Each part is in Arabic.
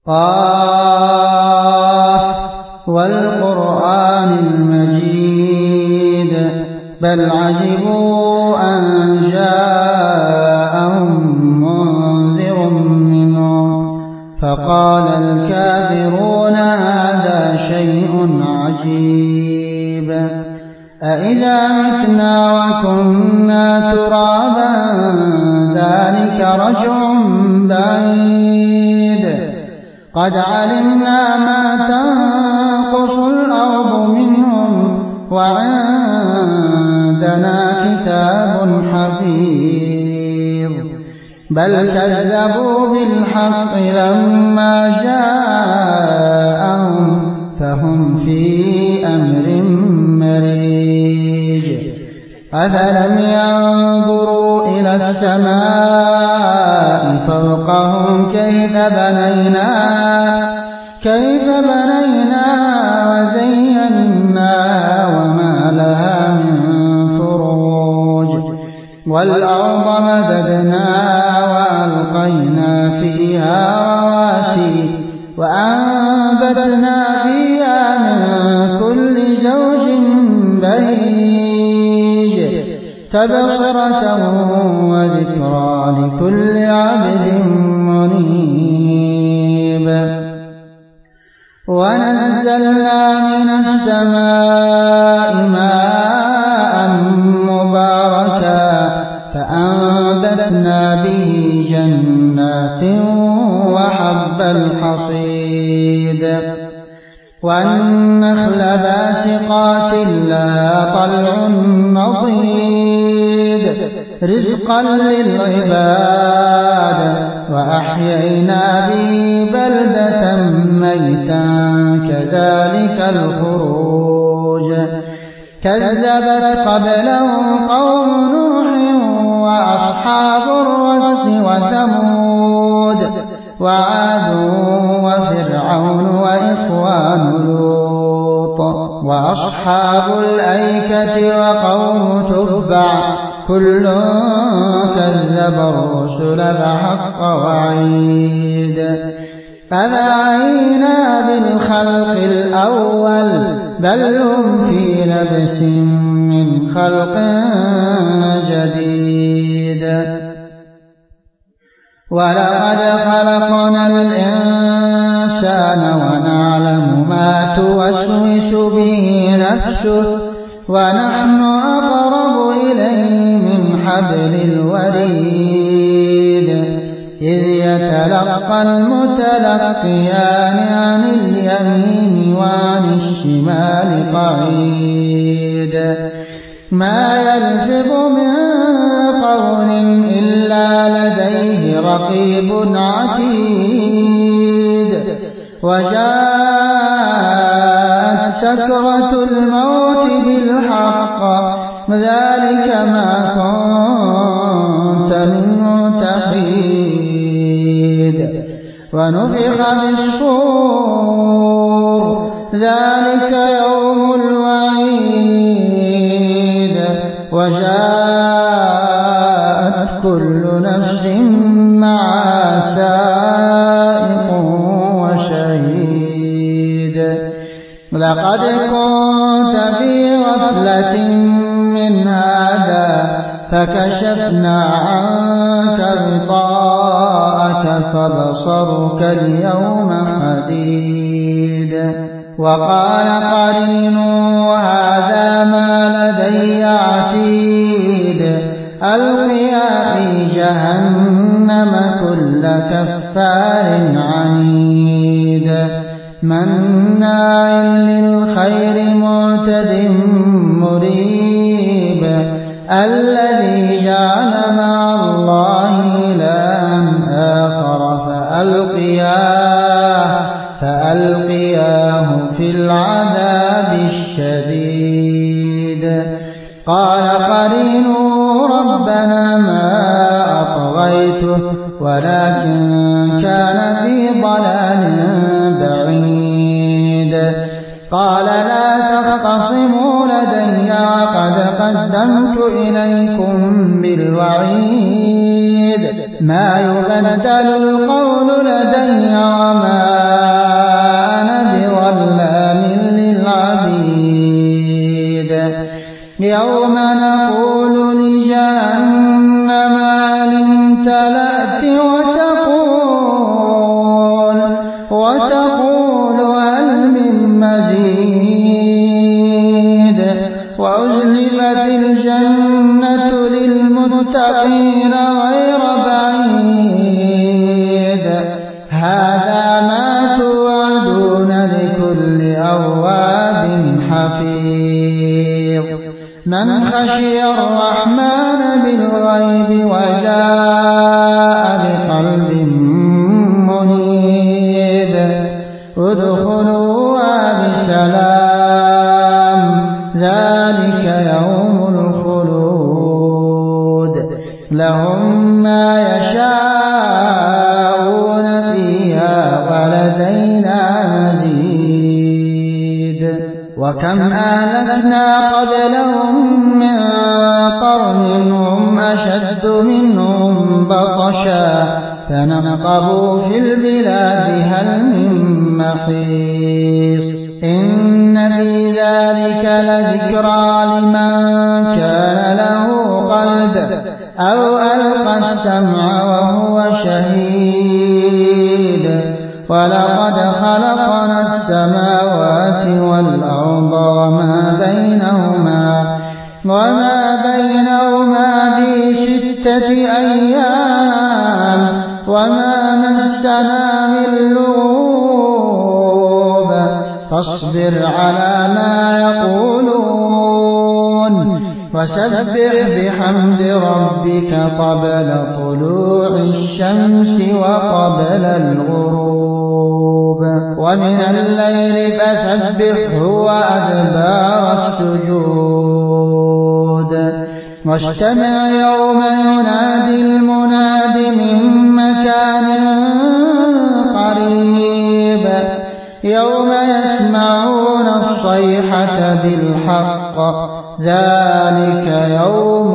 قاف والقرآن المجيد بل عجبوا أن جاءهم منذر منهم فقال الكافرون هذا شيء عجيب أإذا متنا وكنا ترابا ذلك رجع بعيد قد علمنا ما تنقص الأرض منهم وعندنا كتاب حفيظ بل كذبوا بالحق لما جاءهم فهم في أمر مريج أفلم ينظروا إلى السماء فوقهم كيف بنيناها وزيناها وما لها من فروج والأرض مددناها وألقينا فيها رواسي وأنبتنا فيها من كل زوج بهيج تبصرة وذكرى لكل عبد منيب ونزلنا من السماء ماء مباركا فأنبتنا به جنات وحب الحصيد والنخل باسقات لها طلع نضيد رزقا للعباد وأحيينا به بلدة ميتا كذلك الخروج كذبت قبلهم قوم نوح وأصحاب الرس وثمود وعاد وفرعون وإخوان لوط وأصحاب الأيكة وقوم تبع كل كذب الرسل فحق وعيد فبعينا بالخلق الأول بل هم في لبس من خلق جديد ولقد خلقنا الإنسان ونعلم ما توسوس به نفسه ونحن أقرب إليه من حبل الوريد إذ يتلقى المتلقيان عن اليمين وعن الشمال قعيد ما يلفظ من قول إلا لديه رقيب عتيد وجاءت سكرة الموت بالحق ذلك ما كنت منه تحيد ونفخ بالصور ذلك يوم الوعيد وجاءت كل نفس معها سائق وشهيد لقد كنت في غفلة من هذا فكشفنا عنك غطاءك فبصرك اليوم حديد وقال قرينه هذا ما لدي عتيد ألقيا في جهنم كل كفار عنيد مناع للخير معتد مريب الذي جعل مع الله إلها آخر فألقياه في العذاب الشديد قال قرينه ربنا ما أطغيته ولكن كان في ضلال بعيد قال لا تختصموا لدي وقد قدمت إليكم بالوعيد ما يبدل القول لدي وما وتقول هل من مزيد وأزلفت الجنة للمتقين غير بعيد هذا ما توعدون لكل أواب حفيظ من خشي الرحمن بالغيب وجاء بقلب منيب ادخلوها بسلام ذلك يوم الخلود لهم ما يشاءون فيها ولدينا مزيد وكم أهلكنا قبلهم من قرن هم أشد منهم بطشا فنقبوا في البلاد هل من محيص إن في ذلك لذكرى لمن كان له قلب أو ألقى السمع وهو شهيد ولقد خلقنا السماوات والأرض وما بينهما في 6 أيام وما مسنا من لغوب فاصبر على ما يقولون وسبح بحمد ربك قبل طلوع الشمس وقبل الغروب ومن الليل فسبحه وأدبار السجود واستمع يوم ينادي المناد من مكان قريب يوم يسمعون الصيحة بالحق ذلك يوم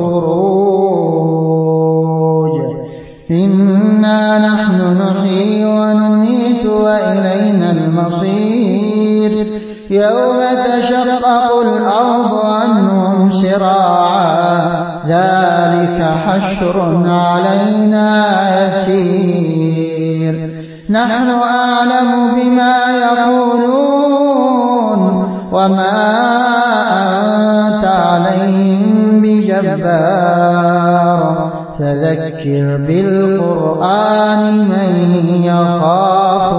الخروج إنا نحن نحيي ونميت وإلينا المصير يوم تشقق الأرض عنهم سراعا ذلك حشر علينا يسير نحن أعلم بما يقولون وما أنت عليهم بجبار فذكر بالقرآن من يخاف